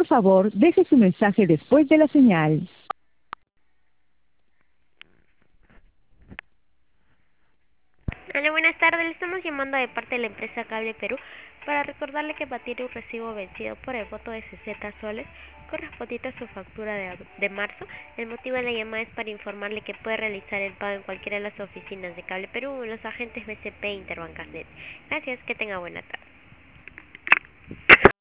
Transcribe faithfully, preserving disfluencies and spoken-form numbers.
favor, deje su mensaje después de la señal. Hola, buenas tardes. Le estamos llamando de parte de la empresa Cable Perú para recordarle que va a tener un recibo vencido por el voto de sesenta soles correspondiente a su factura de, de marzo. El motivo de la llamada es para informarle que puede realizar el pago en cualquiera de las oficinas de Cable Perú o en los agentes B C P e Interbancasnet. Gracias, que tenga buena tarde.